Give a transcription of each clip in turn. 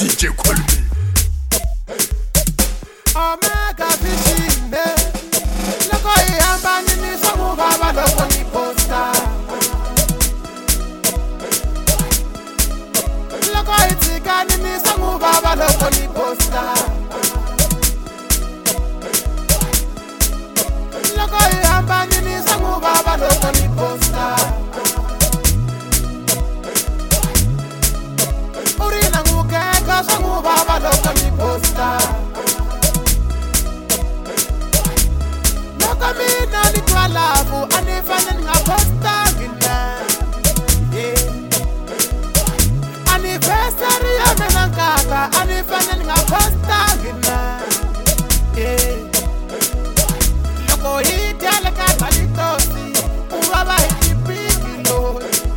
DJ call me. Omega Vishine. Loko ihamba nini songu baba loko ni posta. Loko itika nini songu baba loko ni posta. Loko ihamba nini songu baba loko ni posta. Urina ngukeka songu baba loko ni posta. Mina ni kwa lavu anifanya ningaposta ngina anniversary ya menankaka anifanya ningaposta ngina loko hiti alekata litosi ubaba hiti pikilo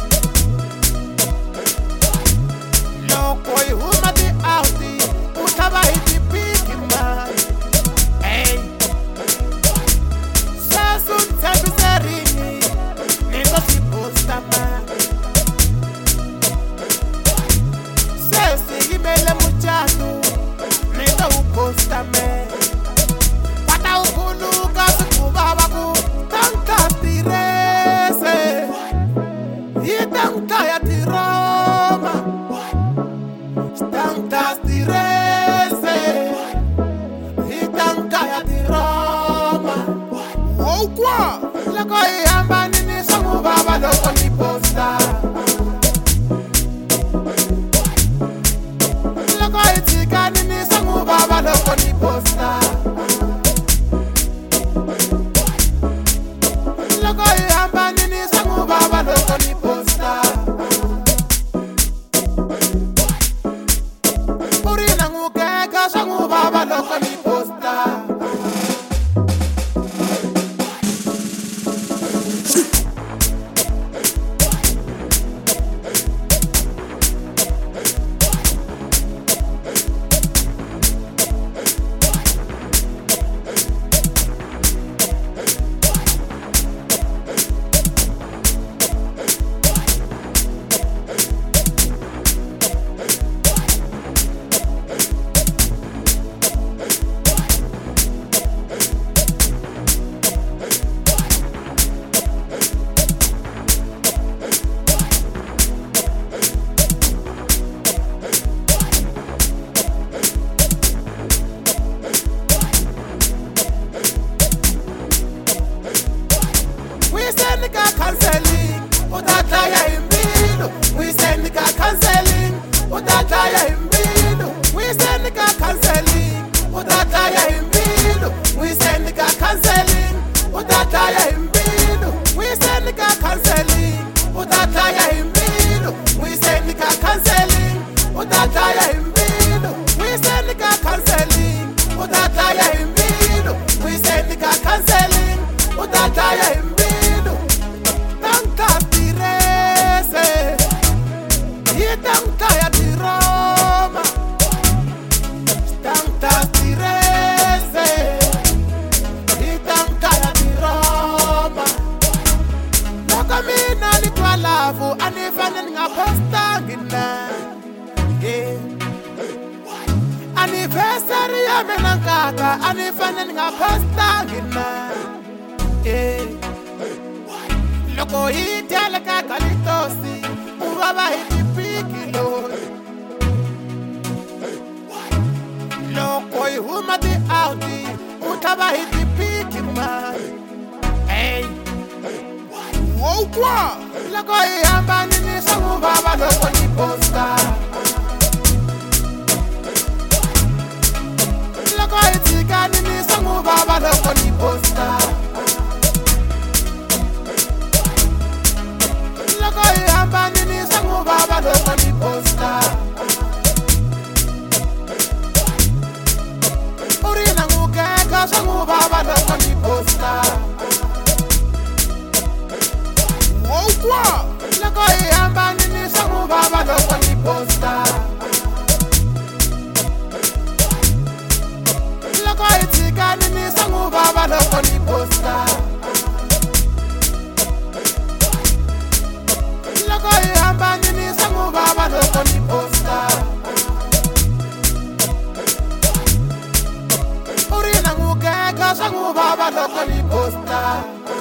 loko ihuma di auti utaba hiti pikima Loko ihamba nini songu baba loko ni posta. Loko itika nini songu baba loko ni posta. Loko ihamba nini songu baba loko ni posta. Urina ngukeka songu baba loko ni posta. Canceling, utataya imbilo. We send canceling, utataya imbilo. We send canceling, utataya imbilo. We send canceling, utataya imbilo. We send canceling, utataya imbilo. We send canceling, utataya imbilo. We send canceling, utataya imbilo. We send canceling, utataya imbilo. Anniversary ya menankaka anifanya ningaposta ngina loko hiti alekaka litosi ubaba hiti pikilo loko ihuma di auti utaba hiti pikima wokwa loko ihamba nini songu baba loko ni posta. Loko itika nini songu baba loko ni posta. Loko ihamba nini songu baba loko ni posta. Urina ngukeka songu baba loko ni posta. Wokwa loko ihamba nini songu baba loko ni posta. Loko itika nini songu baba loko ni posta. baba loko ni posta